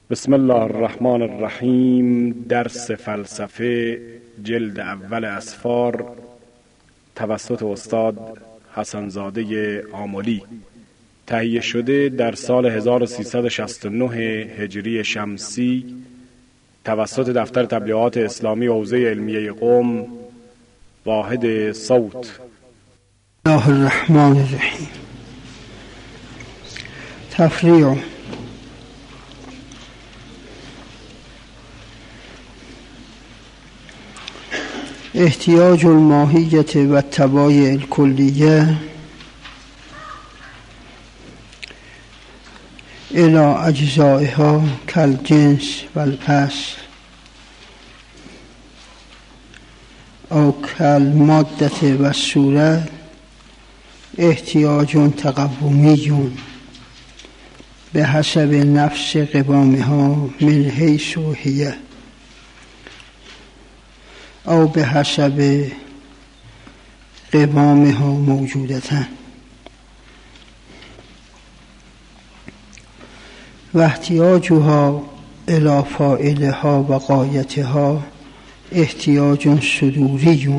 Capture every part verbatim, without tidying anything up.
بسم الله الرحمن الرحیم. درس فلسفه جلد اول اسفار توسط استاد حسنزاده آملی تهیه شده در سال هزار و سیصد و شصت و نه هجری شمسی توسط دفتر تبلیغات اسلامی حوزه علمیه قم، واحد صوت. الله الرحمن الرحیم. تفریع. احتیاج الماهیت و الطبایع الکلیه الى اجزائها کالجنس و الاصل او کالماده و الصورت احتیاج تقومی به حسب نفس قوامها من حیث هی او به حسب قوامها موجودتن و احتیاجها الی فاعلها و غایتها احتیاج صدوری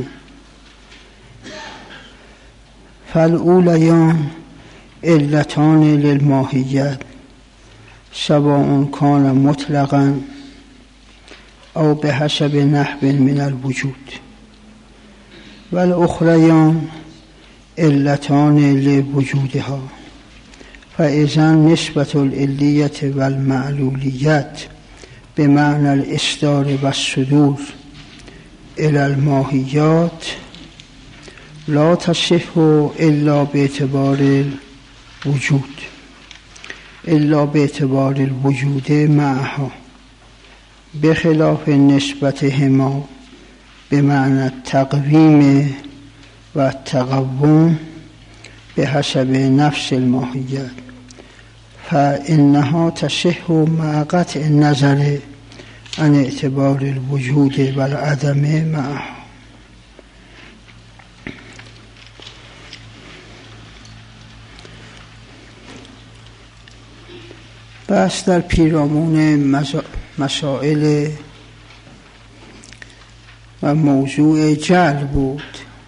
فالاولیان علتان للماهیت سواء کان مطلقا او به حسب نحو من الوجود و الاخریان علتان لوجودها فاذا نسبت العلیت و المعلولیت به معنی الاصدار و الصدور الی الماهیات لا تصح الا باعتبار الوجود الا باعتبار الوجود معها بخلاف نسبتهما به معنی التقویم و التقوم به حسب نفس الماهیت فانها تصح مع قطع النظر عن اعتبار الوجود و العدم معها. بس در پیرامون مسائل و موضوع جعل بود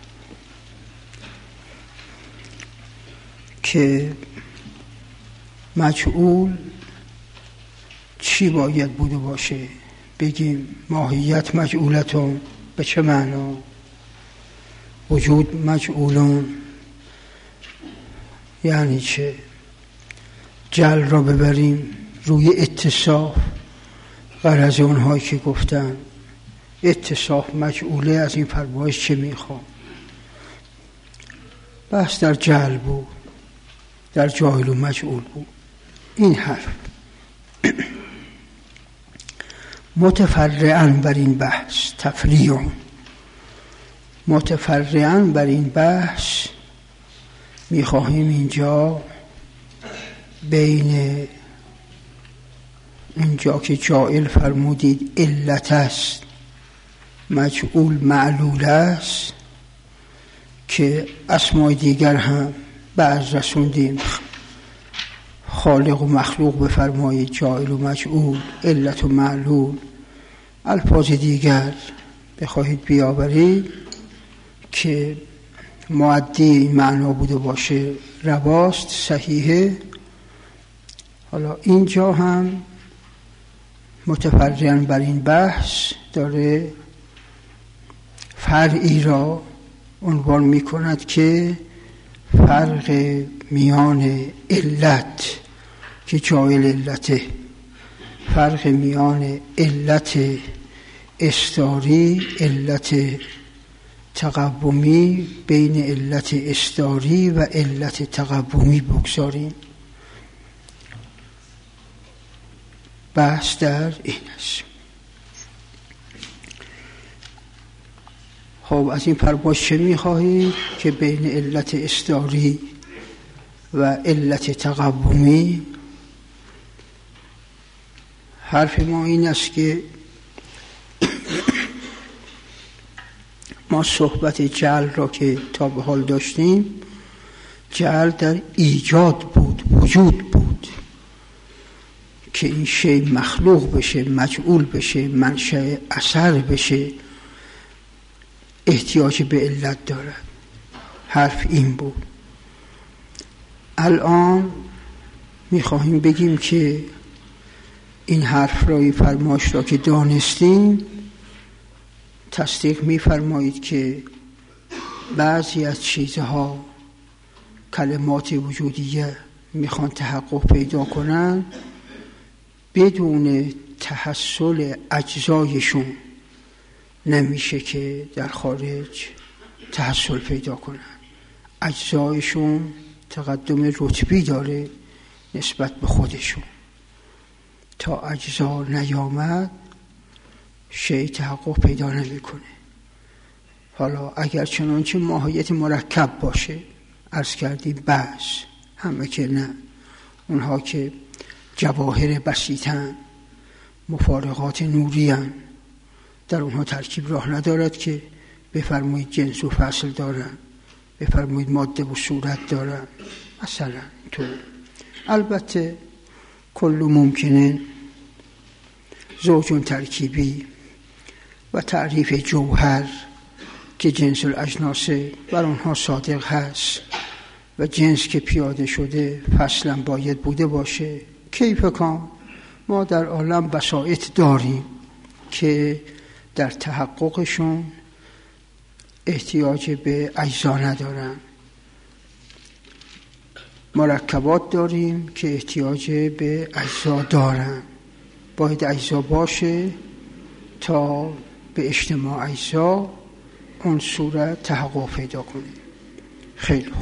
که مجعول چی باید بوده باشه. بگیم ماهیت مجعولتون به چه معنا؟ وجود مجعولون یعنی چه؟ جعل را ببریم روی اتصاف، غرض اونهایی که گفتن اتصاف مجعوله، از این فرمایش چه میخوام؟ بس در جعل بود، در جاهل و مجعول بود. این حرف متفرعاً بر این بحث تفریع متفرعاً بر این بحث میخواهیم اینجا بین اونجا که جائل فرمودید علت است، مجعول معلول است، که اسمای دیگر هم بعض رسوندیم، خالق و مخلوق بفرمایید، جائل و مجعول، علت و معلول، الفاظ دیگر بخواهید بیاورید که معدی معنا بوده باشه، رواست، صحیحه. حالا اینجا هم متفرعاً بر این بحث داره فرعی را عنوان می کند که فرق میان علت که جایل علته، فرق میان علت استاری، علت تقومی، بین علت استاری و علت تقومی بگذاریم. بحث در این است. خب از این پرباش چه می‌خواهید؟ که بین علت استاری و علت تقومی حرف ما این است که ما صحبت جعل را که تا به حال داشتیم، جعل در ایجاد بود، وجود بود، که این شی مخلوق بشه، مجعول بشه، منشأ اثر بشه، احتیاج به علت دارد. حرف این بود. الان میخواهیم بگیم که این حرف رای فرمایش را که دانستیم، تصدیق میفرمایید که بعضی از چیزها، کلمات وجودیه، میخوان تحقق پیدا کنن بدون تحصل اجزایشون نمیشه که در خارج تحصل پیدا کنن. اجزایشون تقدم رتبی داره نسبت به خودشون. تا اجزا نیامد شیء تحقق پیدا نمیکنه. حالا اگر چنانچه ماهیت مرکب باشه، عرض کردیم بس، همه که نه، اونها که جواهر بسیطن، مفارقات نوری هن، در اونها ترکیب راه ندارد که بفرمایید جنس و فصل دارن، بفرمایید ماده و صورت دارن، مثلا تو. البته کل ممکنه زوج ترکیبی و تعریف جوهر که جنس الاجناس بر آنها صادق هست و جنس که پیاده شده فصلا باید بوده باشه. کیف کان ما در عالم بساط داریم که در تحققشون احتیاج به اجزا ندارن. مرکبات داریم که احتیاج به اجزا دارن. باید اجزا باشه تا به اجتماع اجزا اون صورت تحقق پیدا کنه. خیلی خوب.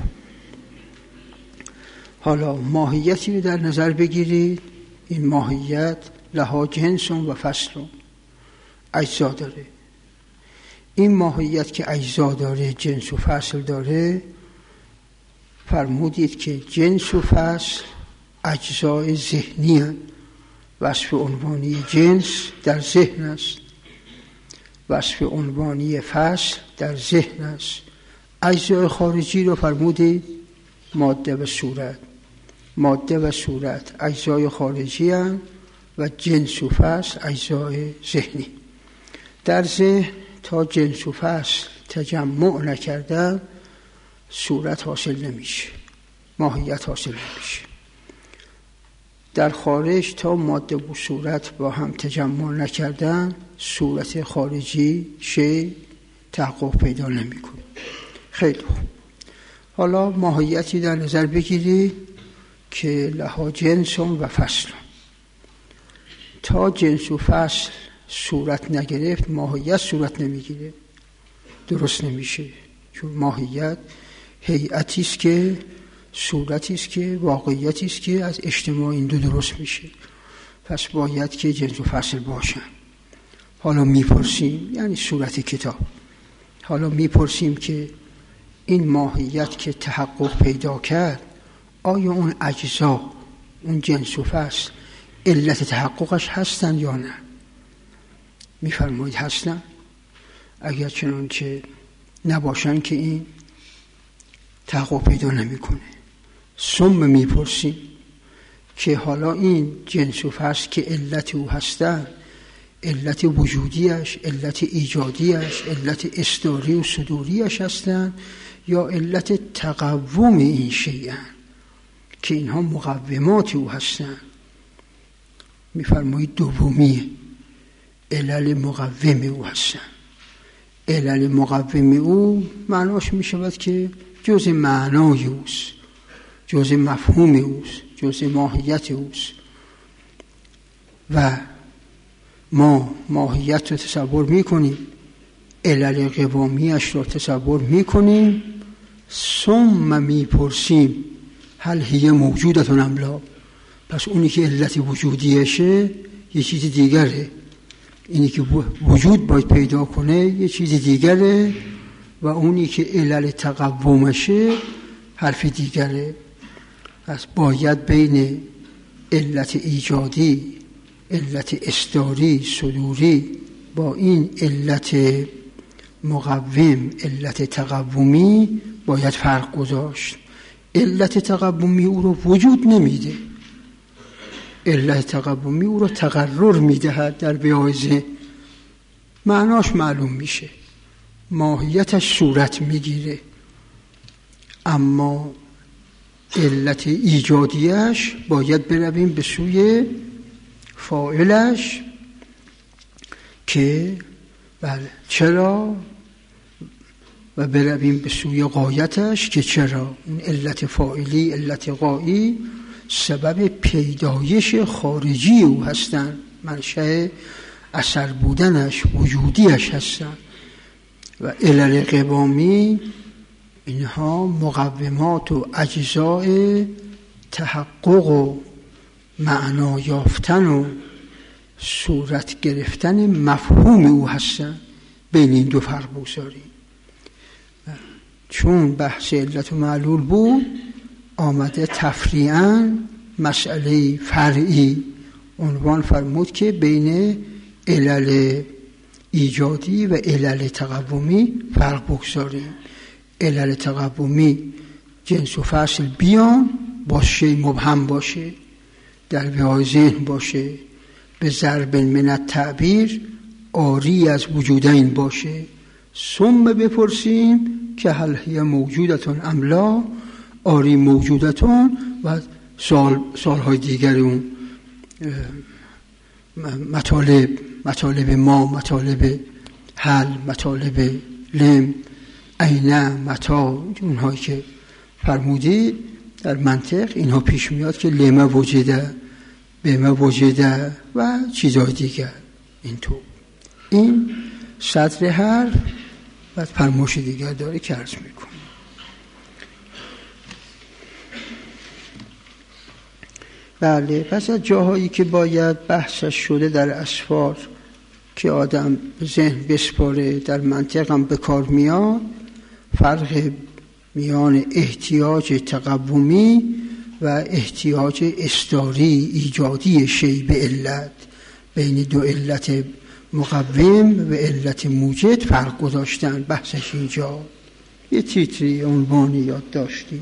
حالا ماهیتی رو در نظر بگیرید. این ماهیت لها جنس و فصل، اجزا داره. این ماهیت که اجزا داره، جنس و فصل داره، فرمودید که جنس و فصل اجزای ذهنی هستند. وصف عنوانی جنس در ذهن است، وصف عنوانی فصل در ذهن است. اجزای خارجی رو فرمودید ماده و صورت. ماده و صورت اجزای خارجی هستند و جنس و فصل اجزای ذهنی. در ذهن تا جنس و فصل تجمع نکردن صورت حاصل نمیشه، ماهیت حاصل نمیشه. در خارج تا ماده و صورت با هم تجمع نکردن صورت خارجی شی تحقق پیدا نمیکنه. خیلی خوب. حالا ماهیتی در نظر بگیرید که لها جنس و فصل. تا جنس و فصل صورت نگرفت ماهیت صورت نمیگیره، درست نمیشه. چون ماهیت هیئتی است که صورتی است که واقعیتی است که از اجتماع این دو درست میشه. پس باید که جنس و فصل باشن. حالا میپرسیم، یعنی صورت کتاب، حالا میپرسیم که این ماهیت که تحقق پیدا کرد، آیا اون اجزا، اون جنس و فصل علت تحققش هستن یا نه؟ میفرمایید هستن. اگر چنان که نباشن که این تحقق پیدا نمیکنه. ثم میپرسیم که حالا این جنس و فصل که علت او هستن، علت وجودیش، علت ایجادیش، علت اصداری و صدوریش هستن یا علت تقوم این شیئن که اینها مقومات او هستن؟ میفرمایید دومیه، علل مقوم او هستن. علل مقوم او معناش میشود که جز معنای اوست، جز مفهوم اوست، جز ماهیت اوست و ما ماهیت رو تصور میکنیم، علل قوامیش رو تصور میکنیم، ثم میپرسیم هل هی موجودتون ام لا. پس اونی که علت وجودیشه یه چیز دیگره، اینی که وجود باید پیدا کنه یه چیز دیگره و اونی که علل تقومشه حرف دیگره. پس باید بین علت ایجادی، علت اصداری، صدوری با این علت مقوم، علت تقومی باید فرق گذاشت. علت تقومی او رو وجود نمیده، علت تقومی او را تقرر میدهد در بیای ذهن، معناش معلوم میشه، ماهیتش صورت میگیره، اما علت ایجادیش باید برویم به سوی فاعلش که بله چرا، و برویم به سوی غایتش که چرا. اون علت فاعلی، علت غایی سبب پیدایش خارجی او هستند، منشأ اثر بودنش، وجودیش هستند. و علل قوامی اینها مقومات و اجزاء تحقق و معنا یافتن و صورت گرفتن مفهوم او هستند. بین این دو فرق بگذاریم. چون بحث علت و معلول بود، آمده تفریعاً مسئله فرعی عنوان فرمود که بین علل ایجادی و علل تقومی فرق بگذاریم. علل تقومی جنس و فصل بیان، باشه مبهم باشه، در بهای ذهن باشه، به ضرب من التعبیر آری از وجودین باشه. ثم بپرسیم که هل هی موجودتون ام لا، آری موجودتون، و سال سالهای دیگر اون مطالب مطالب ما، مطالب حل، مطالب لم، عینه، متا، اونهایی که فرمودی در منطق اینها پیش میاد که لمه وجده، بمه وجده و چیزهای دیگر. اینطور این صدر حرف و فرموش دیگر داره که عرض میکنه. بله، پس از جاهایی که باید بحثش شده در اسفار که آدم ذهن بسپاره، در منطق هم به کار میاد، فرق میان احتیاج تقومی و احتیاج اصداری ایجادی شی به علت، بین دو علت مقوم و علت موجد فرق گذاشتن. بحثش اینجا یه تیتری عنوانی یاد داشتیم.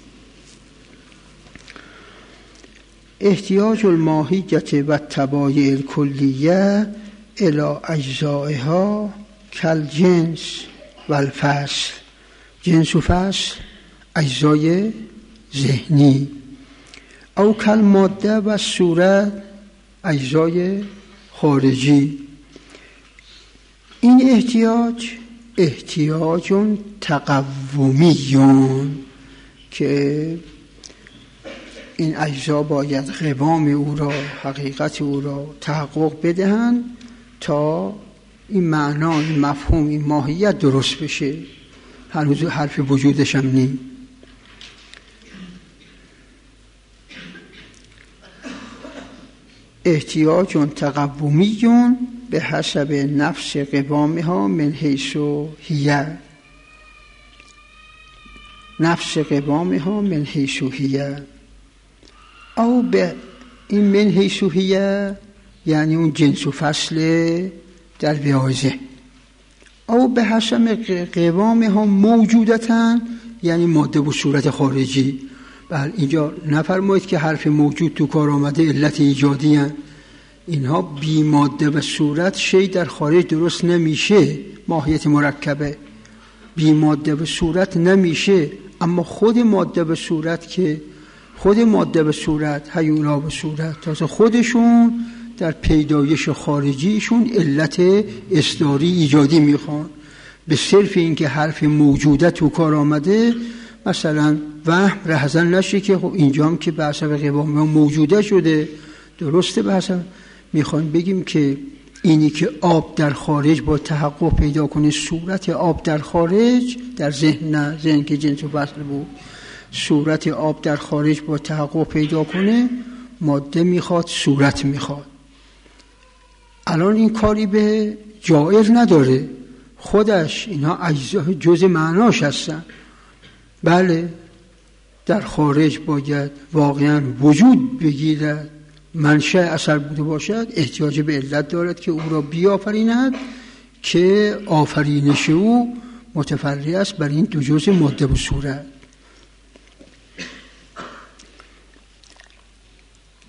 احتیاج الماهیت و تبایع الکلیه الی اجزائها کل جنس و الفصل. جنس و فصل اجزای ذهنی، او کل ماده و صورت اجزای خارجی. این احتیاج احتیاج تقومیون که این اجزا باید قوام او را، حقیقت او را تحقق بدهند تا این معنا، این مفهوم، این ماهیت درست بشه. هنوز حرف وجودش هم نیم. احتیاج تقومیون به حسب نفس قوامها من حیث هی، نفس قوامها من حیث هی، او به این من حیث هی یعنی اون جنس و فصل در بیازه، او به حسب قوامها موجودتن یعنی ماده و صورت خارجی. بله، اینجا نفرمایید که حرف موجود تو کار آمده علت ایجادی هن. اینها بی ماده و صورت شی در خارج درست نمیشه. ماهیت مرکبه بی ماده و صورت نمیشه، اما خود ماده و صورت که خود ماده و صورت، هیولا و صورت، تازه خودشون در پیدایش خارجیشون علت اصداری ایجادی میخوان. به صرف این که حرف موجودت تو کار آمده، مثلا وهم رهزن نشه که خب اینجا هم که به حسب قوام موجوده شده، درسته. به حسب میخوایم بگیم که اینی که آب در خارج با تحقق پیدا کنه، صورت آب در خارج، در ذهن نه، ذهن که جنس و فصل بود، صورت آب در خارج با تحقق پیدا کنه، ماده میخواد، صورت میخواد. الان این کاری به جائر نداره، خودش اینها اجزای جزء معناش هستن. بله، در خارج باید واقعا وجود بگیرد، منشأ اثر بوده باشد، احتیاج به علت دارد که او را بیافریند که آفرینش او متفرع است بر این دو جزء ماده و صورت.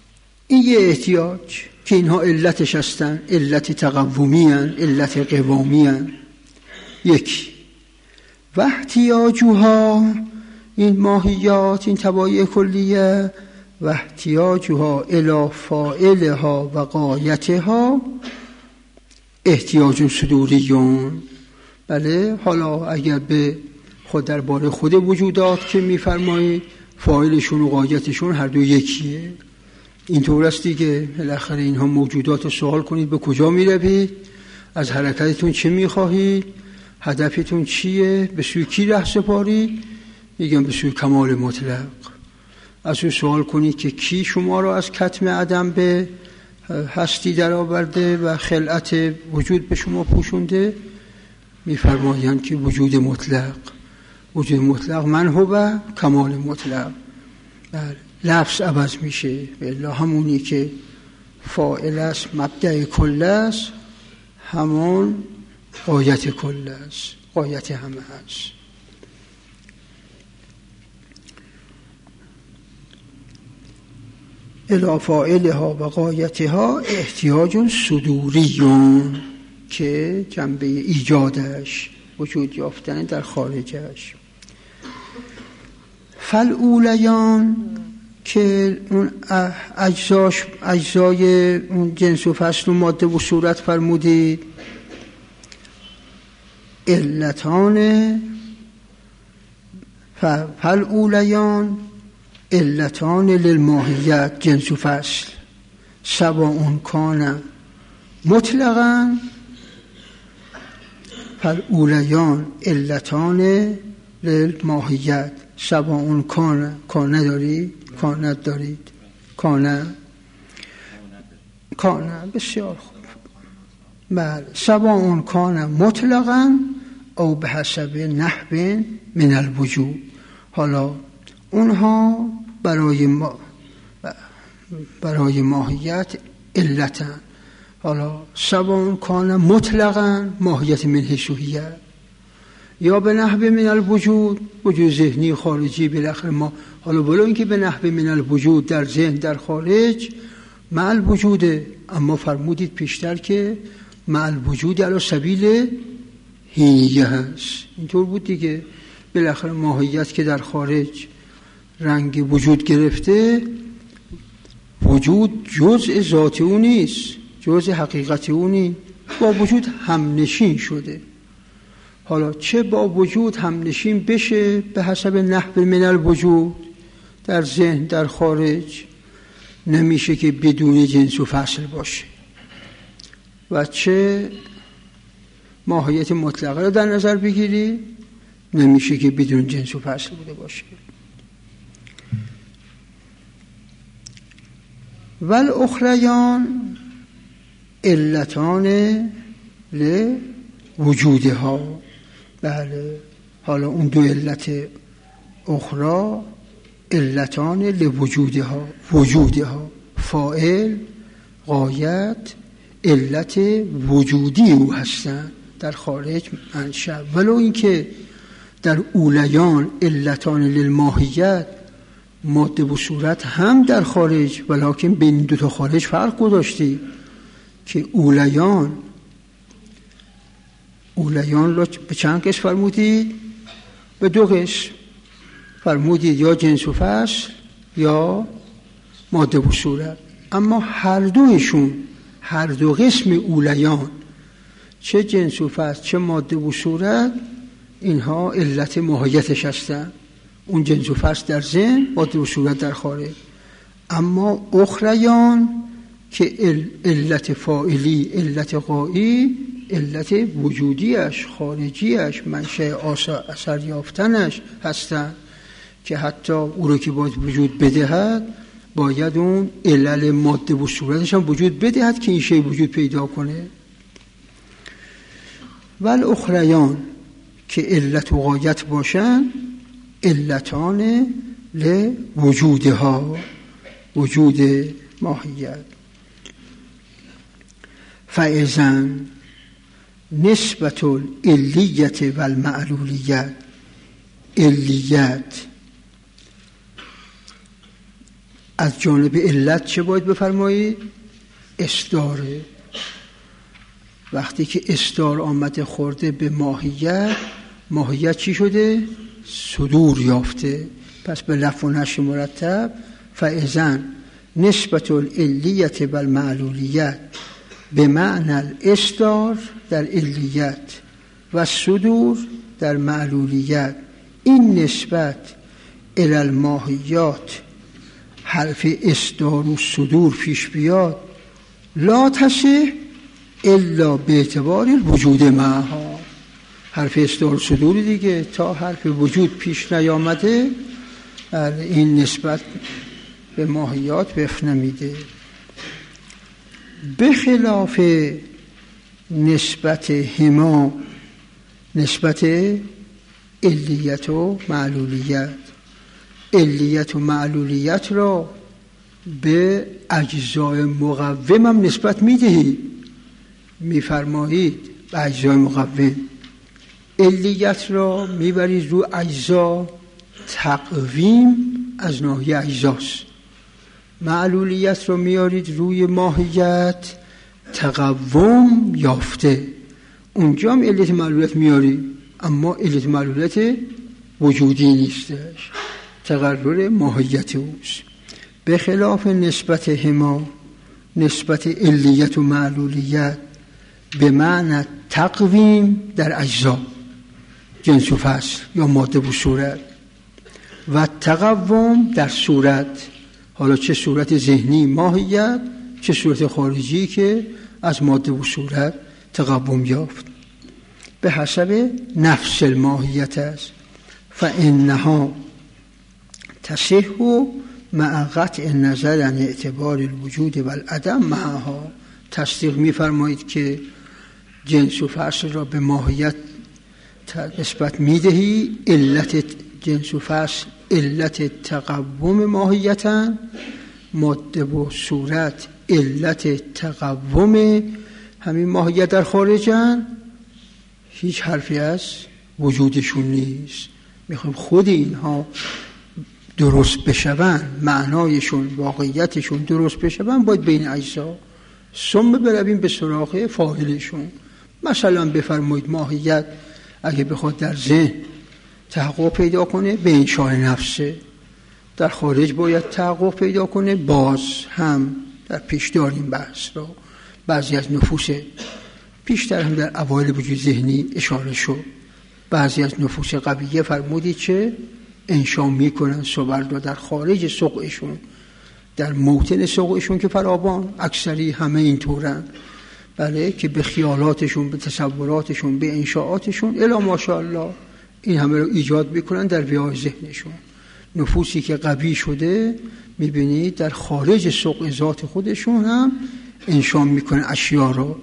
این یه احتیاج که اینها علتش هستن، علت تقومی هن، علت قوامی هن. یکی و احتیاجها، این ماهیات، این طبایع کلیه، و احتیاجها الی فاعلها و غایتها احتیاج صدوریون. بله، حالا اگر به خود درباره خود وجودات که میفرمایید فاعلشون و غایتشون هر دو یکیه، اینطور است دیگه. بالاخره اینها موجودات رو سوال کنید به کجا میروید، از حرکتتون چه میخواهید، هدفتون چیه، به سوی کی ره سپارید، میگم به سوی کمال مطلق. از او سوال کنید که کی شما را از کتم عدم به هستی در آورده و خلعت وجود به شما پوشونده، میفرمایند که وجود مطلق. وجود مطلق من هو کمال مطلق. لفظ عوض میشه، بالله همونی که فاعل است، مبدأ کل است، همون غایت کل است، غایت همه است. الی فاعلها و غایتها احتیاج صدوریون، که جنبه ایجادش، وجود یافتن در خارجش. فالأولیان، که اون اجزاش، اجزای اون جنس و فصل و ماده و صورت فرمودید، علتان. فالأولیان علتان للماهیت، جنس و فصل، سواء کان مطلقا. فالأولیان علتان للماهیت، سواء کان، کان دارید، کانت دارید، کانه کانه بسیار خوب. بله، سواء کان مطلقا او به حسب نحو من الوجود. حالا اونها برای ما برای ماهیت علتن. حالا سواء کان مطلقا ماهیت من حیثیه، یا به نحو من الوجود، وجود ذهنی خارجی. بالاخره ما حالا ولو اینکه به نحو من الوجود در ذهن در خارج مع الوجوده، اما فرمودید پیشتر که مع الوجود علی سبیل حینیه هست. اینطور بود دیگه. بالاخره ماهیت که در خارج رنگ وجود گرفته، وجود جزء ذات او نیست، جزء حقیقت او نیست، با وجود همنشین شده. حالا چه با وجود همنشین بشه به حسب نحو من الوجود در ذهن در خارج، نمیشه که بدون جنس و فصل باشه، و چه ماهیت مطلقه رو در نظر بگیری، نمیشه که بدون جنس و فصل بوده باشه. والاخریان علتان لوجودها. بله، حالا اون دو علت اخرى علتان لوجودها، وجودها، فاعل، غایت، علت وجودی او هستند در خارج منشأ. ولو اینکه در اولیان علتان للماهیت ماده و صورت هم در خارج، ولکن بین دو تا خارج فرق گذاشتی که اولیان اولیان رو به چند قسم فرمودید؟ به دو قسم فرمودید، یا جنس و فصل یا ماده و صورت. اما هر دوشون، هر دو قسم اولیان، چه جنس و فصل چه ماده و صورت، اینها علت ماهیتش هستن. اون جنس و فصل در ذهن، ماده و صورت در خارج. اما اخریان که علت فاعلی، علت غایی، علت وجودیش، خارجیش، منشأ اثر یافتنش هستن، که حتی او رو که باید وجود بدهد باید اون علل ماده و صورتش هم وجود بدهد که این شی وجود پیدا کنه. والاخریان که علت و غایت باشن علتان لوجودها، وجود ماهیت. فاذن نسبت العلیت و المعلولیت، علیت از جانب علت چه باید بفرمایید؟ استاره. وقتی که استار آمده خورده به ماهیت، ماهیت چی شده؟ صدور یافته. پس به لفظ و نشر مرتب فاذن نسبت العلیت و المعلولیت به معنی الاستار در علیت و صدور در معلولیت، این نسبت الی الماهیات حرف استار و صدور پیش بیاد، لا تصح الا به اعتبار الوجود معها. حرف استار و صدور دیگه تا حرف وجود پیش نیامده این نسبت به ماهیات وقف نمیده. به خلاف نسبت هما، نسبت علیت و معلولیت، علیت و معلولیت را به اجزای مقوم هم نسبت میدهید. میفرمایید به اجزای مقوم، علیت را میبرید رو اجزا، تقویم از ناحیه اجزاست. معلولیت را میارید روی ماهیت، تقوم یافته. اونجا هم علت معلولیت میارید، اما علت معلولیت وجودی نیستش، تقرر ماهیت اوست. به خلاف نسبت هما، نسبت علیت و معلولیت به معنی تقویم در اجزا، جنس و فصل یا ماده و صورت، و تقوم در صورت، حالا چه صورت ذهنی ماهیت، چه صورت خارجی که از ماده و صورت تقوم یافت، به حسب نفس الماهیت است. فانها تصح مع قطع النظر عن اعتبار الوجود و العدم معها. تصدیق می‌فرمایید که جنس و فصل را به ماهیت نسبت می‌دهی، علت جنس و فصل علت تقوم ماهیتن، ماده و صورت علت تقوم همین ماهیت در خارجن، هیچ حرفی از وجودشون نیست. میخوایم خود اینها درست بشون، معنایشون واقعیتشون درست بشون، باید بین اجزا ثم برویم به سراغ فاعلشون. مثلا بفرمایید ماهیت اگه بخواد در ذهن تحقق پیدا کنه به انشاء نفسه، در خارج باید تحقق پیدا کنه. باز هم در پیش داریم بحث رو، بعضی از نفوس پیشتر هم در اوایل وجود ذهنی اشاره شد، بعضی از نفوس قویه فرمودید چه انشا میکنن صبر رو در خارج سقعشون، در موطن سقعشون که فراوان اکثری همه این طورن، بله، که به خیالاتشون، به تصوراتشون، به انشاءاتشون الا ماشاءالله این همه رو ایجاد میکنن در ویای ذهنشون. نفوسی که قوی شده میبینید در خارج سقع ذات خودشون هم انشا میکنن اشیا رو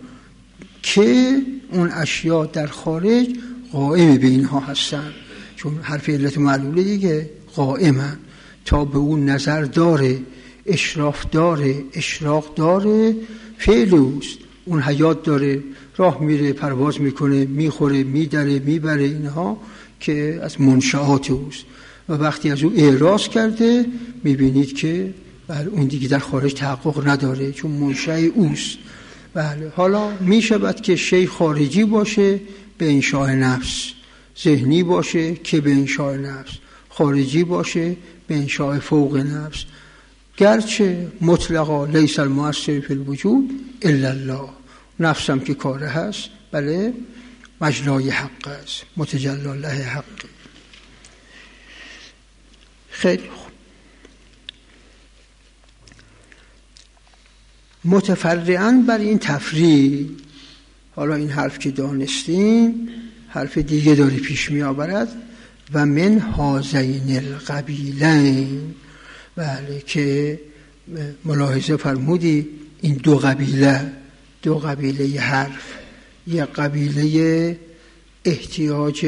که اون اشیا در خارج قائم به اینها هستن، چون حرف علت معلوله دیگه قائمن، تا به اون نظر داره، اشراف داره، اشراق داره، فعل اوست، اون حیات داره، راه میره، پرواز میکنه، میخوره، میدره، میبره، اینها که از منشآت اوست. و وقتی از او اعراض کرده میبینید که بله اون دیگه در خارج تحقق نداره، چون منشأ اوست. بله، حالا میشود که شیء خارجی باشه به انشاء نفس، ذهنی باشه که به انشاء نفس، خارجی باشه به انشاء فوق نفس، گرچه مطلقا لیس المؤثر فی الوجود الا الله. نفسم که کاره هست، بله، مجلای حق است، متجلی الله حق. خیلی خوب. متفرعاً بر این تفریع، حالا این حرف که دانستیم حرف دیگه داره پیش می آورد، و من هازین القبیلین، بله، که ملاحظه فرمودی این دو قبیله، دو قبیله ی حرف، یک قبیله احتیاج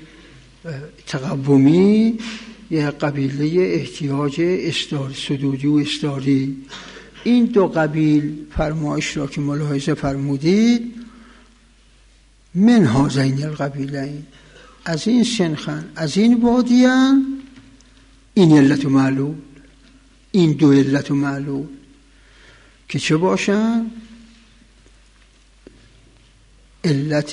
تقومی، یک قبیله احتیاج استار، صدودی و استاری. این دو قبیل فرمایش را که ملاحظه فرمودید، من هازین القبیلین، از این سنخن، از این وادیان، این علت معلول، این دو علت و معلول که چه باشن؟ علت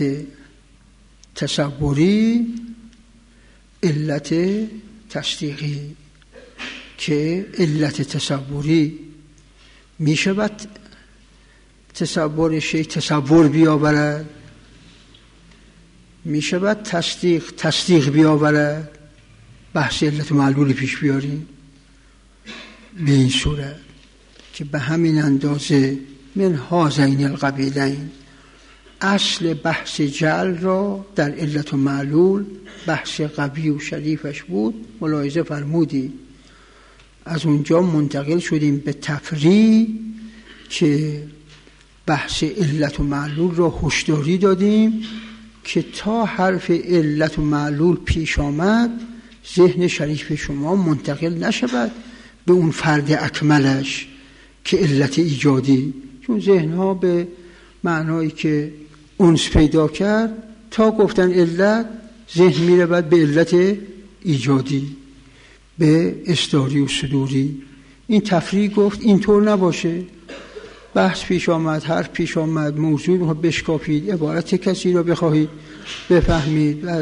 تصوری، علت تصدیقی. که علت تصوری می شود تصور شی تصور بیاورد، می شود تصدیق تصدیق بیاورد. بحث علت و معلول پیش بیاریم به این صورت که به همین اندازه من هذین القبیلین اصل بحث جعل را در علت و معلول بحث قوی و شریفش بود. ملاحظه فرمودی از اونجا منتقل شدیم به تفریع که بحث علت و معلول را هشداری دادیم که تا حرف علت و معلول پیش آمد ذهن شریف شما منتقل نشود به اون فرد اکملش که علت ایجادی، چون ذهنها به معنایی که اونس پیدا کرد تا گفتن علت ذهن می رود به علت ایجادی، به اصداری و صدوری. این تفریع گفت اینطور نباشه. بحث پیش آمد، حرف پیش آمد، موضوع رو بشکافید، عبارت کسی را بخواهید بفهمید و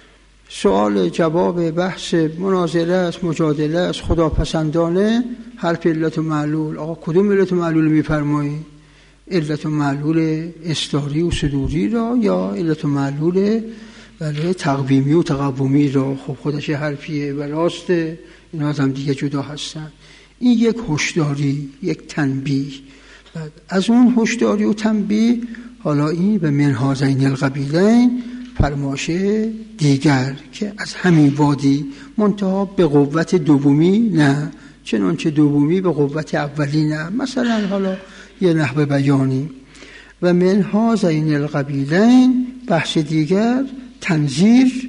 سوال جواب بحث مناظره است، مجادله است، خداپسندانه، حرف علت و معلول. آقا کدوم علت و معلول میفرمایید؟ علت و معلول اصداری و صدوری را یا علت و معلول ولی تقویمی و تقومی را؟ خب خودش حرفیه و راسته، اینا هم دیگه جدا هستن. این یک هشداری، یک تنبیه. بعد از اون هشداری و تنبیه حالا این به من هذین القبیلین فرماشه دیگر که از همین وادی منتها به قوت دومی نه، چنانچه دومی به قوت اولی نه. مثلا حالا یه نحو بیانی و من هذین القبیلین بحث دیگر تنظیر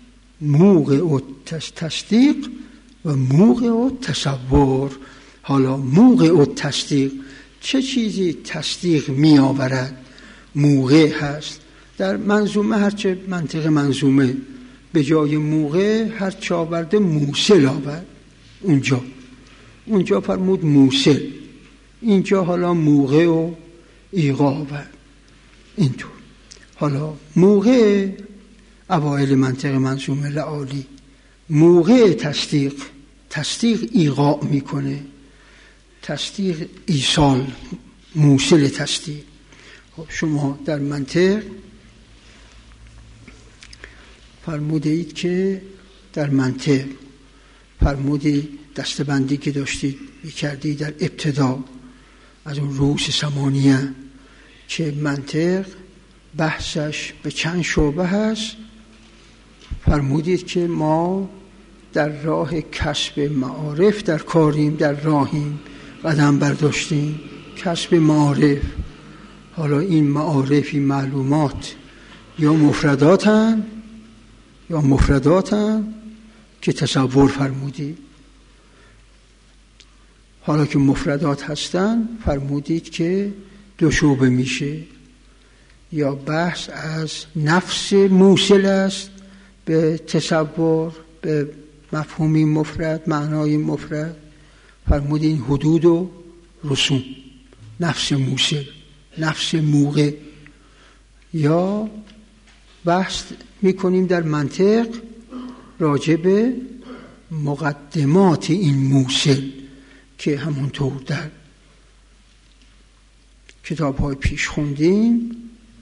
موقع و تصدیق و موقع و تصور. حالا موقع و تصدیق چه چیزی تصدیق می آورد؟ موقع هست. در منظومه هرچه منطق منظومه به جای موقع هر چه آورده موصل آورد. اونجا اونجا فرمود موصل، اینجا حالا موقع و ایقاع آورد. اینطور حالا موقع اوائل منطق منظومه لعالی موقع تصدیق تصدیق ایقاع میکنه، تصدیق ایصال، موصل تصدیق. خب شما در منطق فرموده اید که در منطق فرموده دستبندی که داشتید میکردید در ابتدا از اون رؤوس ثمانیه که منطق بحثش به چند شعبه هست. فرمودید که ما در راه کسب معارف در کاریم، در راهیم، قدم برداشتیم کسب معارف. حالا این معارفی معلومات یا مفرداتن یا مفرداتن که تصور فرمودید. حالا که مفردات هستن فرمودید که دو شعبه میشه، یا بحث از نفس موصل است به تصور، به مفهومی مفرد، معنای مفرد. فرمودید این حدود و رسوم، نفس موصل، نفس موقع. یا بحث میکنیم در منطق راجع به مقدمات این موصل که همونطور در کتاب‌های پیش خوندیم.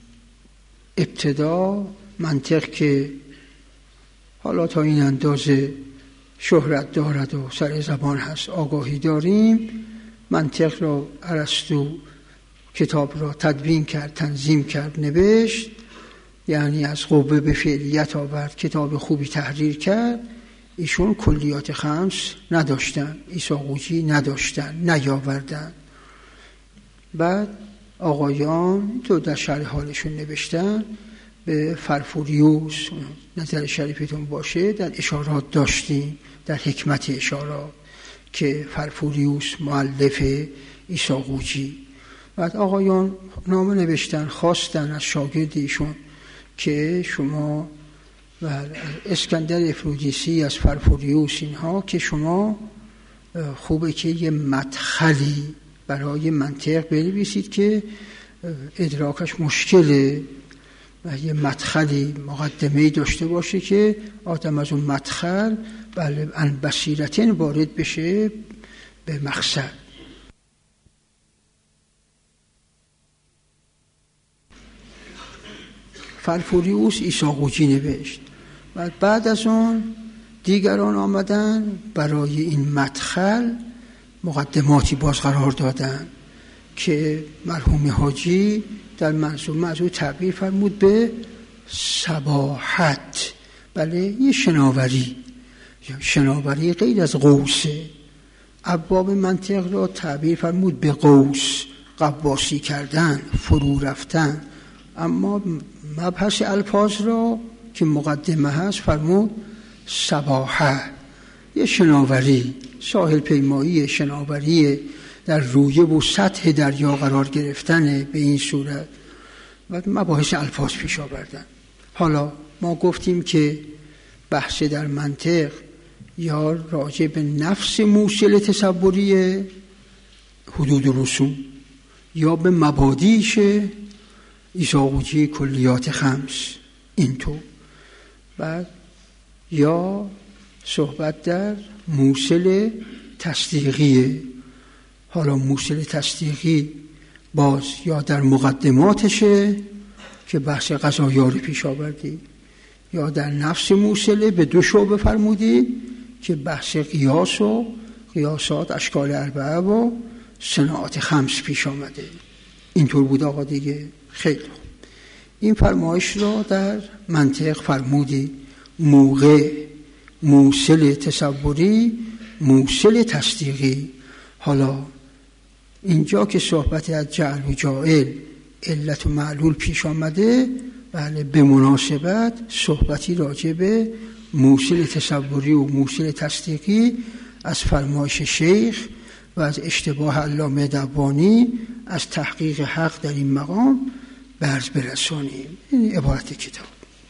ابتدا منطق که حالا تا این اندازه شهرت دارد و سر زبان هست آگاهی داریم، منطق را ارسطو کتاب را تدوین کرد، تنظیم کرد، نوشت، یعنی از قوه به فعلیت آورد، کتاب خوبی تحریر کرد. ایشون کلیات خمس نداشتن، ایساقوچی نداشتن، نیاوردن. بعد آقایان تو در شرح حالشون نوشتن، به فرفوریوس نظر شریفتون باشه در اشارات داشتیم، در حکمت اشارات که فرفوریوس مؤلف ایساقوچی. بعد آقایان نامه نوشتن، خواستن از شاگرد ایشون که شما و اسکندر افرودیسی از فرفوریوس اینها که شما خوبه که یه مدخلی برای منطق بنویسید که ادراکش مشکله و یه مدخلی مقدمه‌ای داشته باشه که آدم از اون مدخل بله ان بصیرتن وارد بشه به مقصد. فالفوریوس ایساقوجی نوشت و بعد از اون دیگران آمدن برای این مدخل مقدماتی باز قرار دادن که مرحوم حاجی در منظومه از او تعبیر فرمود به صباحت. بله یه شناوری، شناوری غیر از قوسه. ابواب منطق را تعبیر فرمود به قوس، قواسی کردن، فرو رفتن. اما مبحث الفاظ را که مقدمه هست فرمود صباحه، یه شناوری، ساحل پیمایی، شناوری در رویه و سطح دریا قرار گرفتن به این صورت و مباحث الفاظ پیش آوردن. حالا ما گفتیم که بحث در منطق یا راجع به نفس موصل تصوری حدود و رسوم یا به مبادیش ایساقوجی کلیات خمس اینطور، بعد یا صحبت در موصل تصدیقیه. حالا موصل تصدیقی باز یا در مقدماتشه که بحث قضایا رو پیش آوردی، یا در نفس موصله به دو شعبه فرمودی که بحث قیاس و قیاسات اشکال اربعه و صناعات خمس پیش آمده. اینطور بود آقا دیگه. خیلی خوب. این فرمایش را در منطق فرمودی موقع موصل تصوری موصل تصدیقی. حالا اینجا که صحبت از جعل و جائل علت و معلول پیش آمده، بله به مناسبت صحبتی راجع به موصل تصوری و موصل تصدیقی از فرمایش شیخ و از اشتباه علامه دوانی از تحقیق حق در این مقام برز برسانیم. این عبارت کتاب.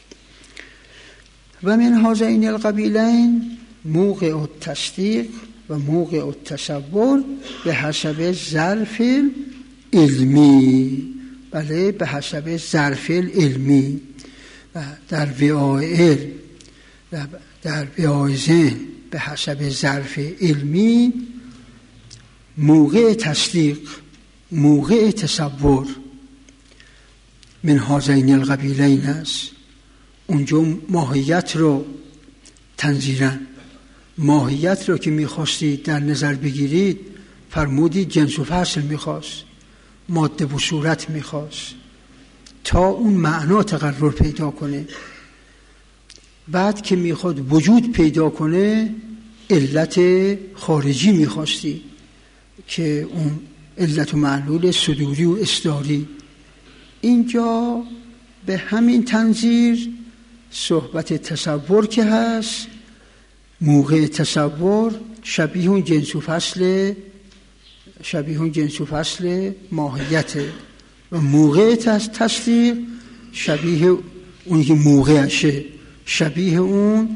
و من هذین القبیلین موقع التصدیق و موقع التصور به حسب ظرف علمی. بله به حسب ظرف علمی. در وعای علم در وعای ذهن به حسب ظرف علمی موقع تصدیق موقع تصور من هذین القبیلین است. اونجا ماهیت رو تنظیرن، ماهیت رو که میخواستید در نظر بگیرید فرمودید جنس و فصل میخواست، ماده و صورت میخواست تا اون معنا تقرر پیدا کنه. بعد که میخواد وجود پیدا کنه علت خارجی میخواستی که اون علت و معلول صدوری و اصداری. اینجا به همین تنظیر صحبت تصور که هست، موقع تصور شبیه اون جنس و فصل شبیه اون جنس و فصل ماهیت و موقع تصدیق شبیه اون که موقعشه، شبیه اون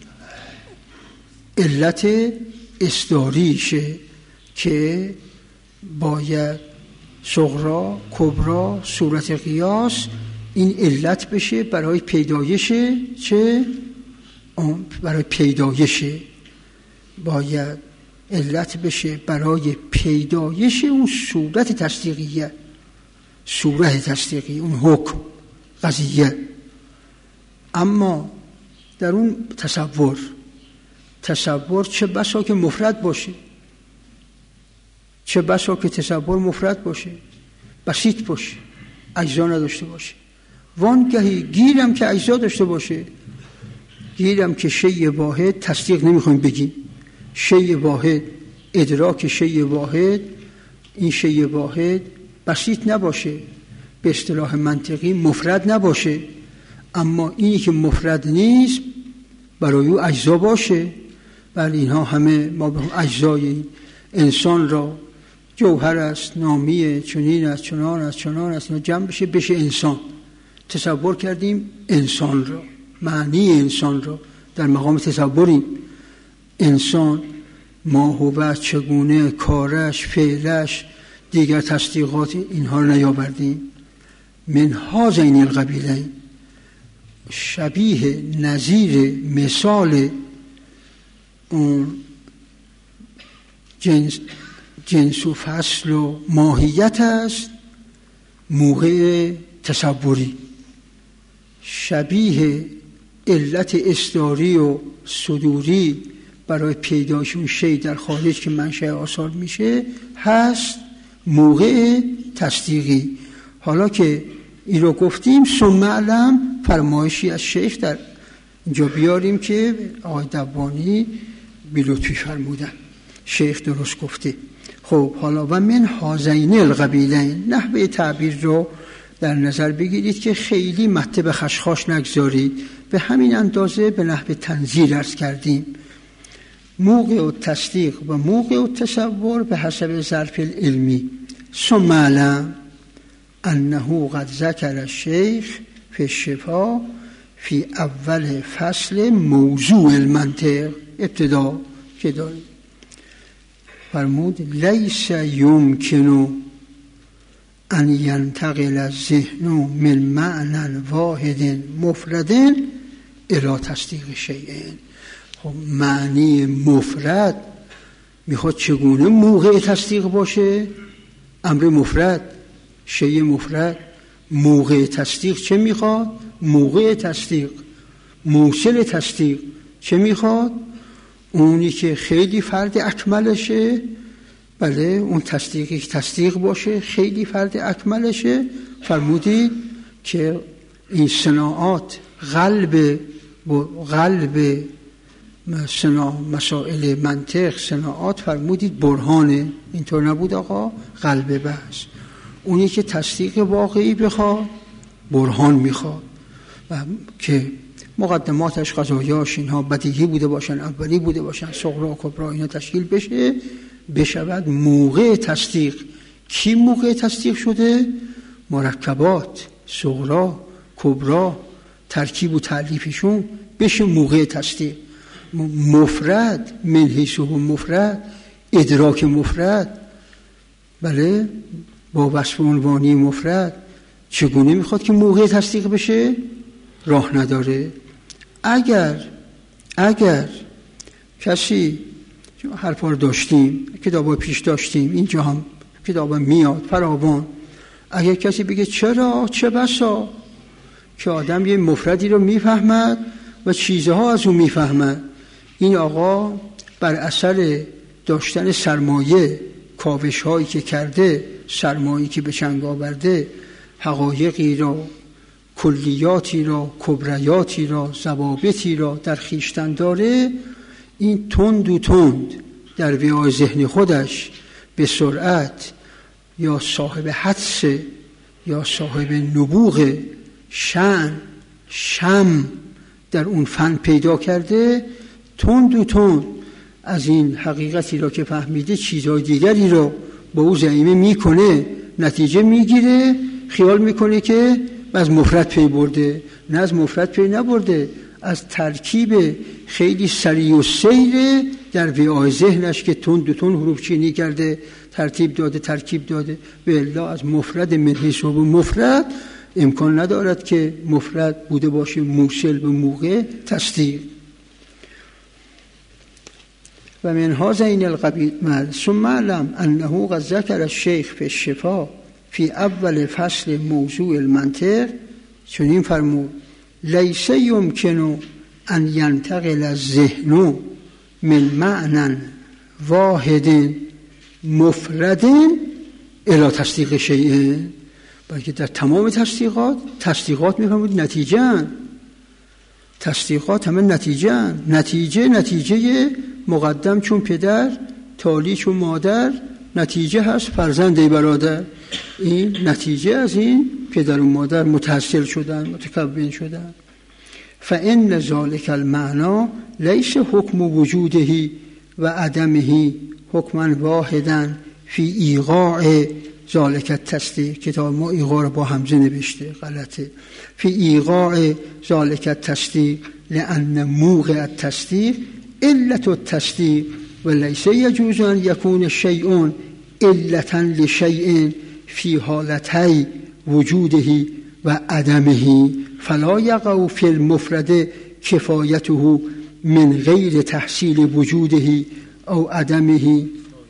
علت اصداریشه که باید صغرا کبرا صورت قیاس این علت بشه برای پیدایش چه؟ برای پیدایش باید علت بشه برای پیدایش اون صورت تصدیقیه، صورت تصدیقی، اون حکم قضیه. اما در اون تصور تصور چه بسا که مفرد باشه، چه بسا که تصور مفرد باشه، بسیط باشه، اجزا نداشته باشه. وانگهی گیرم که اجزا داشته باشه، گیرم که شیء واحد تصدیق نمیخوایم بگیم، شیء واحد ادراک شیء واحد، این شیء واحد بسیط نباشه، به اصطلاح منطقی مفرد نباشه، اما اینی که مفرد نیست برای او اجزا باشه. ولی اینها همه ما به اجزای انسان را جوهر است، نامیه، چنین است، چنان است، چنان است، جمع بشه بشه انسان. تصور کردیم انسان را، معنی انسان را در مقام تصوریم. انسان ما هو چگونه، کارش، فعلش، دیگر تصدیقات اینها رو نیاوردیم. من هذین القبیلین، شبیه نظیر مثال اون جنس, جنس و فصل و ماهیت است موقع تصوری، شبیه علت اصداری و صدوری برای پیدایشون شی در خارج که منشأ آثار میشه هست موقع تصدیقی. حالا که این رو گفتیم، ثم علم فرمایشی از شیخ در اینجا بیاریم که آقای دوانی بلطفی فرمودن، شیخ درست گفته. خب حالا و من هذین القبیلین، نحوه تعبیر رو در نظر بگیرید که خیلی مته به خشخاش نگذارید، به همین اندازه به نحو تنزیل عرض کردیم. موقع و تصدیق و موقع و تصور به حسب ظرف علمی. ثم علم انه قد ذکر الشیخ فی الشفا فی اول فصل موضوع المنطق. ابتدا که داریم فرمود لیس یمکن ان ینتقل الذهن من معنی واحد مفرد الی تصدیق شیء. خب معنی مفرد میخواد چگونه موقع تصدیق باشه؟ امر مفرد، شیء مفرد. موقع تصدیق چه میخواد؟ موقع تصدیق، موصل تصدیق چه میخواد؟ اونی که خیلی فرد اکملشه، بله اون تصدیقی تصدیق باشه خیلی فرد اکملشه. فرمودید که این صناعات قلب قلب صناع مسائل منطق صناعات فرمودید برهانه، اینطور نبود آقا؟ قلب بحث. اونی که تصدیق واقعی بخواد برهان میخواد و که مقدماتش قضایاش اینها بدیهی بوده باشن، اولی بوده باشن، صغرا کبرا اینا تشکیل بشه بشود موقع تصدیق. کی موقع تصدیق شده؟ مرکبات صغرا کبرا ترکیب و تألیفشون بشه موقع تصدیق. مفرد من حیث هو مفرد، ادراک مفرد، بله با وصف عنوانی مفرد چگونه میخواد که موقع تصدیق بشه؟ راه نداره. اگر اگر کسی حرفا رو داشتیم، کتابا پیش داشتیم، اینجا هم کتابا میاد فراوان، اگر کسی بگه چرا چه بسا که آدم یه مفردی رو میفهمد و چیزها از اون میفهمد، این آقا بر اثر داشتن سرمایه، کاوش هایی که کرده، سرمایه‌ای که به چنگ آورده، حقایقی را، کلیاتی را، کبریاتی را، ضوابطی را در خویشتن داره، این تند و تند در وعای ذهن خودش به سرعت یا صاحب حدس یا صاحب نبوغ شأن شم در اون فن پیدا کرده، تند و تند از این حقیقتی را که فهمیده چیزهای دیگری را با او زعیمه میکنه، نتیجه میگیره، خیال میکنه که از مفرد پی برده. نه از مفرد پی نبرده، از ترکیب خیلی سریع و سیر در وعای ذهنش که تند و تند حروف چینی کرده، ترتیب داده، ترکیب داده. و الا از مفرد من حیث هو مفرد امکان ندارد که مفرد بوده باشه موصل به موقع تصدیق. و من هذین القبیل. ثم علم انه قد ذکر الشیخ فی الشفا فی اول فصل موضوع المنطق. چنین فرمود لیس یمکن ان ینتقل الذهن من معنی واحد مفرد الی تصدیق شیء. بلکه در تمام تصدیقات تصدیقات میفهمید نتیجه تصدیقات همه نتیجه نتیجه نتیجه مقدم چون پدر، تالی چون مادر، نتیجه هست فرزند برادر. این نتیجه از این پدر و مادر متحصل شدن، متکون شدن. فإن ذلك المعنى ليس حكم وجوده و عدمه حکما واحدا فی ایقاع ذلك التصدیق. کتاب ما ایقاع رو با همزه نوشته، غلطه. فی ایقاع ذلك التصدیق لأن موقع التصدیق علت التصدیق و لیس یجوز ان یکون شیء علتا لشیء فی حالتی وجوده و عدمه فلا یقع فی المفرد کفایته من غیر تحصیل وجوده او عدمه.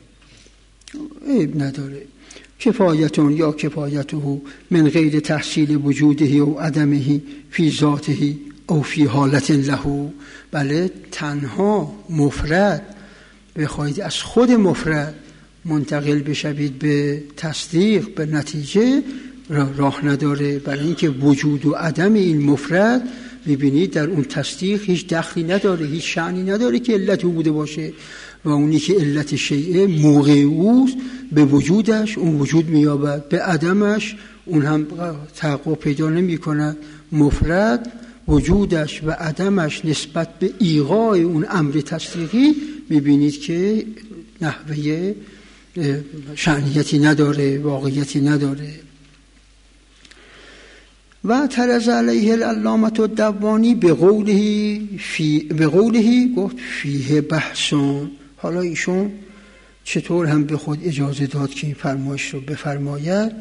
عیب نداره کفایتون یا کفایته من غیر تحصیل وجوده او عدمه فی ذاته او فی حالت له. بله تنها مفرد بخواهید از خود مفرد منتقل بشوید به تصدیق به نتیجه راه نداره، برای اینکه وجود و عدم این مفرد میبینید در اون تصدیق هیچ دخلی نداره، هیچ شأنی نداره که علت او بوده باشه و اونی که علت شیء موقع اوست به وجودش اون وجود مییابد، به عدمش اون هم تحقق پیدا نمی کند. مفرد وجودش و عدمش نسبت به ایقاع اون امر تصدیقی میبینید که نحوه شأنیتی نداره، واقعیتی نداره. و اعترض علیه العلامة الدوانی به قوله فی به قوله گفت فیه بحثون. حالا ایشون چطور هم به خود اجازه داد که این فرمایش رو بفرماید؟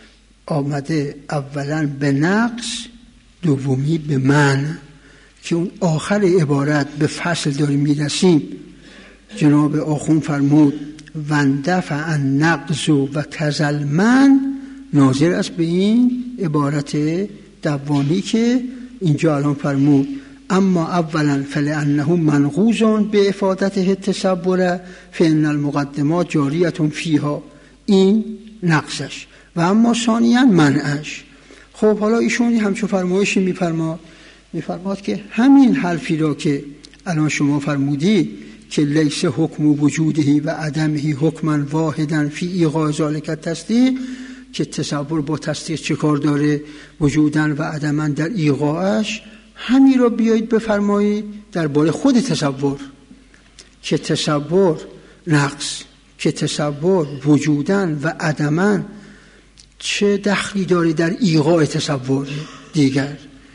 آمده اولا به نقص، دومی به من، که اون آخر عبارت به فصل داریم میرسیم. جناب آخون فرمود وندفع النقص و کذل من، ناظر است به این عبارت دوانی که اینجا الان فرمود. اما اولا فلانه منقوض به افادته التصور فان المقدمات جاریه فیها، این نقصش، و اما ثانیا منعش. خب حالا ایشون همچون فرمایشی میفرماد میفرماد که همین حرفی را که الان شما فرمودی که لیس حکم وجودهی و عدمهی حکما واحدا فی ایقاع ذالک التصدیق، که تصور با تصدیق چه کار داره، وجودن و عدمن در ایقاعش، همین را بیایید بفرمایید درباره خود تصور، که تصور نقص، که تصور وجودن و عدمن چه دخلی داره در ایقاع تصور دیگر،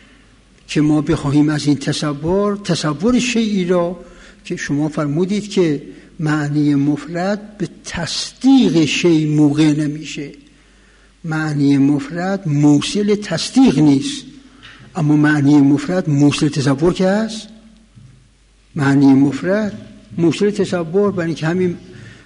که ما بخواهیم از این تصور تصور شیئی را که شما فرمودید که معنی مفرد به تصدیق شیء موقع نمیشه، معنی مفرد موصل تصدیق نیست، اما معنی مفرد موصل تصور که هست. معنی مفرد موصل تصور، برای که همین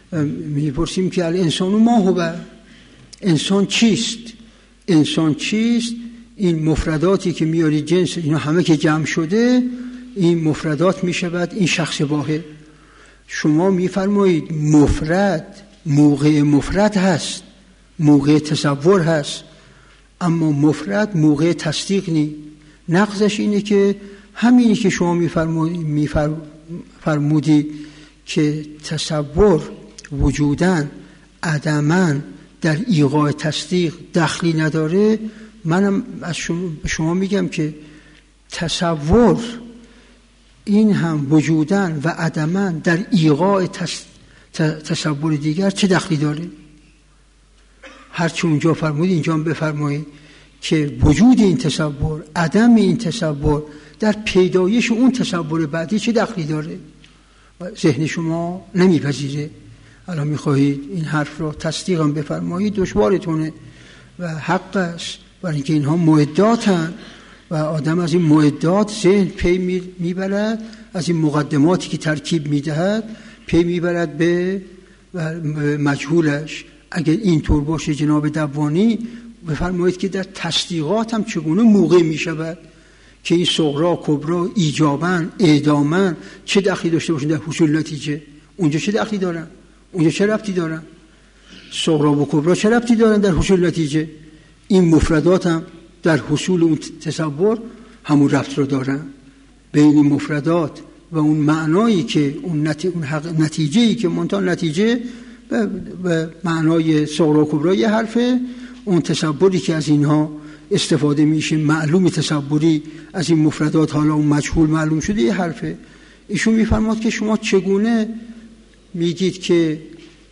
میپرسیم که الانسان ما هو، انسان چیست؟ انسان چیست؟ این مفرداتی که میاری جنس اینا همه که جمع شده این مفردات میشود این شخص واحد. شما میفرمایید مفرد موقع مفرد هست، موقع تصور هست، اما مفرد موقع تصدیق نی. نقضش اینه که همینی که شما میفرمودید که تصور وجودن عدمن در ایقاع تصدیق دخلی نداره، منم از شما, شما میگم که تصور این هم وجودن و عدمن در ایقاع تص... تصور دیگر چه دخلی داره؟ هرچی اونجا فرمودید اینجا هم بفرمایید که وجود این تصور، عدم این تصور در پیدایش اون تصور بعدی چه دخلی داره؟ ذهن شما نمیپذیره. الان میخواهید این حرف را تصدیقم بفرمایید، دشوارتونه و حق است، برای اینکه اینها معداتن و آدم از این معدات ذهن پی میبرد، از این مقدماتی که ترکیب میدهد پی میبرد به مجهولش. اگر این طور باشه جناب دوانی بفرمایید که در تصدیقات هم چگونه موقع میشود که این صغرا کبرا ایجابا اعداما چه دخلی داشته باشن در حصول نتیجه؟ اونجا چه دخلی دارن؟ اونجا چه ربطی دارن؟ صغرا و کبرا چه ربطی دارن در حصول نتیجه؟ این مفردات هم در حصول اون تصور همون ربط رو دارن. بین مفردات و اون معنایی که اون نتیجه‌ای که منتها نتیجه و معنای صغرا و کبرا یه حرفه، اون تصوری که از اینها استفاده میشه معلوم تصوری از این مفردات حالا اون مجهول معلوم شده یه حرفه. ایشون میفرماد که شما چگونه میگید که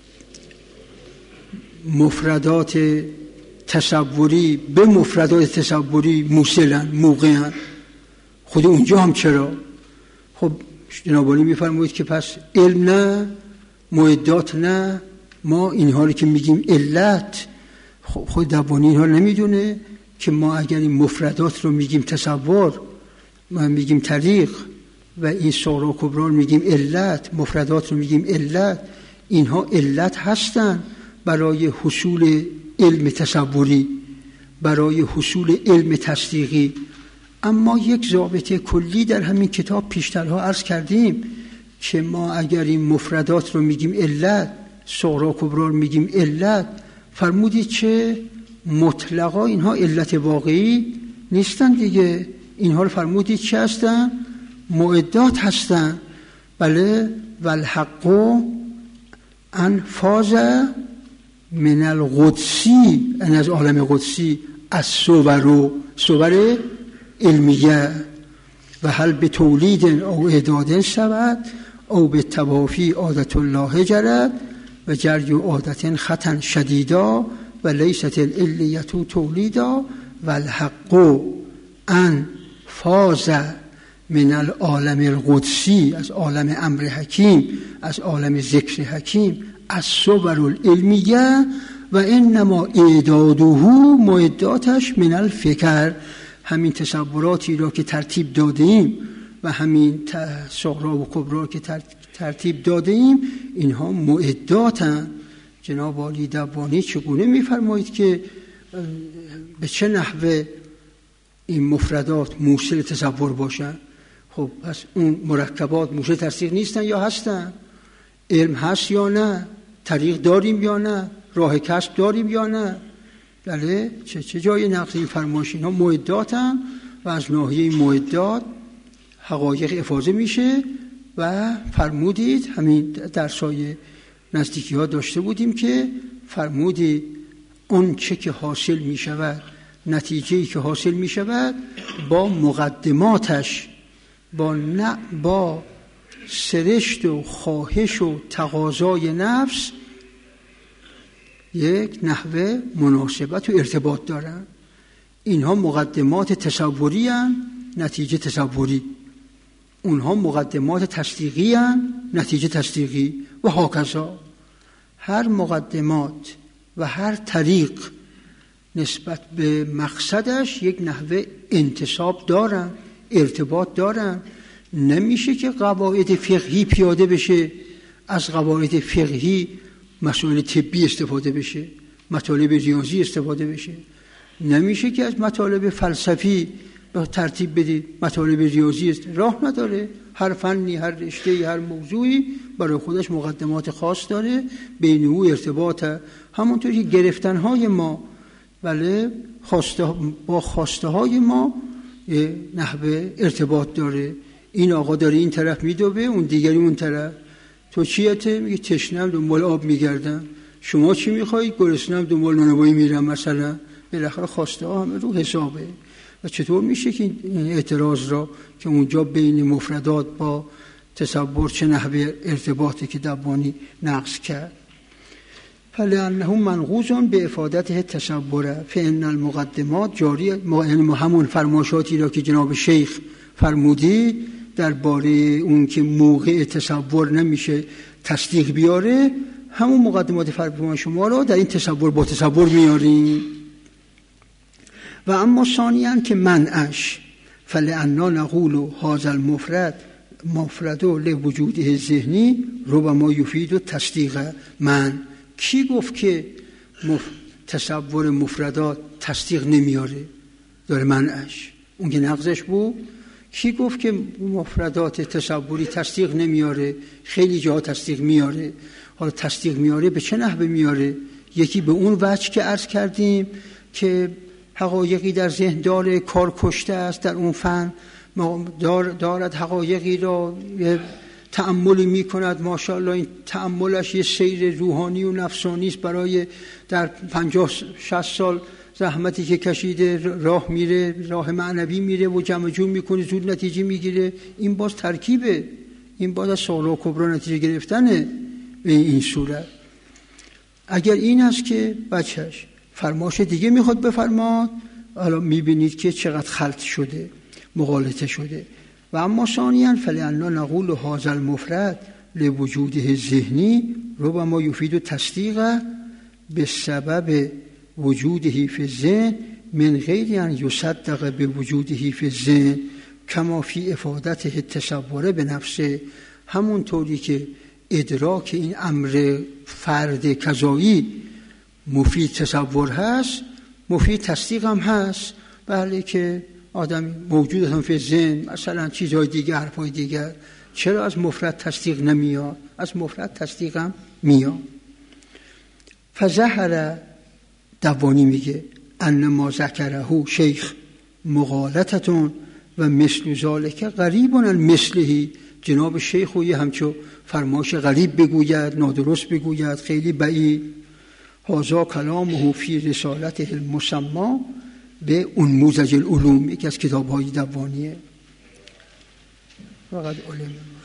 مفردات تصوری به مفردات تصوری موصلن موقعن؟ خود اونجا هم چرا؟ خب جناب عالی میفرمایید که پس علم نه معدات نه. ما اینها رو که میگیم علت، خود دبانی اینها نمیدونه که ما اگر این مفردات رو میگیم تصور، ما میگیم طریق و این صغرا و کبرا رو میگیم علت، مفردات رو میگیم علت، اینها علت هستن برای حصول علم تصوری، برای حصول علم تصدیقی. اما یک ضابطه کلی در همین کتاب پیشترها عرض کردیم که ما اگر این مفردات رو میگیم علت، صغرا و کبرا رو میگیم علت، فرمودید چه مطلقا اینها علت واقعی نیستن دیگه. اینها رو فرمودید چه هستن؟ معدات هستن. بله، والحق ان فاز من القدسی، ان از عالم قدسی، از صور صور علمیه و هل به تولید او اعداد شود او به توافی عادت الله جرد و جری عادت خطا شدیدا و لیست العلیت تولیدا و الحق ان فاز من العالم القدسی، از عالم امر حکیم، از عالم ذکر حکیم، از صور العلمیه و انما اعداده معداتش من الفکر. همین تصوراتی را که ترتیب دادیم و همین صغرا و کبرا که ترتیب دادیم، اینها معداتن. جناب عالی دبانی چگونه میفرمایید که به چه نحوه این مفردات موصل تصور باشن؟ خب پس اون مرکبات موصل تصدیق نیستن یا هستن؟ علم هست یا نه؟ طریق داریم یا نه؟ راه کسب داریم یا نه؟ بله، چه چه جای نقض این فرمایش؟ اینها معداتن و از ناحیه این معدات حقایق افاضه میشه. و فرمودید همین درسای نزدیکی ها داشته بودیم که فرمودید اون چه که حاصل می شود، نتیجه‌ای که حاصل می شود با مقدماتش، با نه با سرشت و خواهش و تقاضای نفس یک نحوه مناسبت و ارتباط دارن. اینها مقدمات تصوری هستند، نتیجه تصوری. اونها مقدمات تصدیقی هستند، نتیجه تصدیقی. و هاکذا هر مقدمات و هر طریق نسبت به مقصدش یک نحوه انتساب دارن، ارتباط دارن. نمیشه که قواعد فقهی پیاده بشه، از قواعد فقهی مسائل طبی استفاده بشه، مطالب ریاضی استفاده بشه. نمیشه که از مطالب فلسفی به ترتیب بدید مطالب ریاضی است. راه نداره. هر فنی، هر رشته‌ای، هر موضوعی برای خودش مقدمات خاص داره، بین او ارتباط. همونطور که گرفتنهای ما بله خواسته با خواسته های ما نحوه ارتباط داره. این آقا داره این طرف میدوه، اون دیگری اون طرف. تو چیته؟ میگه تشنم دنبال آب میگردم. شما چی میخوایی؟ گرسنم دنبال نانوایی میرم مثلا. بالاخره خواسته ها همه رو حسابه. و چطور میشه که این اعتراض را که اونجا بین مفردات با تصور چه نحوه ارتباطی که دبانی نقص کرد؟ فلانه منقوض به افادته تصوره فان المقدمات جاری. یعنی همون فرمایشاتی را که جناب شیخ فرمودی درباره اون که موقع تصور نمیشه تصدیق بیاره، همون مقدمات فرمایش شما را در این تصور با تصور میاریم. و اما ثانیاً که منعش فلعنا نقول هذا المفرد مفرد لوجوده ذهنی ربما یفید و تصدیق من. کی گفت که مف... تصور مفردات تصدیق نمیاره؟ داره منعش، اون که نقضش بود. کی گفت که مفردات تصوری تصدیق نمیاره؟ خیلی جاها تصدیق میاره. حالا تصدیق میاره به چه نحوه میاره؟ یکی به اون وجه که عرض کردیم که حقایقی در ذهن داره، کار کشته است در اون فن، دار دارد حقایقی را تأملی می کند. ماشاءالله این تأملش یه سیر روحانی و نفسانی است. برای در پنجاه شصت سال زحمتی که کشیده راه میره، راه معنوی میره و جمع جور میکنه، زود نتیجه میگیره. این باز ترکیبه، این باز از صغرا و کبرا نتیجه گرفتنه. به این صورت اگر این است که بچهش فرمایش دیگه میخواد بفرماد، حالا میبینید که چقدر خلط شده، مغالطه شده. و اما ثانیاً فلعنا نقول هذا المفرد لوجوده ذهنی ربما یفید تصدیق به سبب وجوده فی الذهن من غیر ان یصدق به وجوده فی الذهن کما فی افادته تصوره به نفسه. همون طوری که ادراک این امر فرد کذایی مفید تصور هست، مفید تصدیق هم هست. بله که آدم موجود هم فی ذهن، مثلا چیزهای دیگر، حرفهای دیگر، چرا از مفرد تصدیق نمیاد؟ از مفرد تصدیق هم میاد. فظهر دوانی میگه ان ما ذکره شیخ مغالطتون و مثل ذالک غریب عن مثله. جناب شیخ و یه همچو فرمایش غریب بگوید، نادرست بگوید، خیلی بعید. هذا کلامه فی رسالته المسمى به انموذج العلوم، یکی از کتاب‌های دوانیه. فقط علم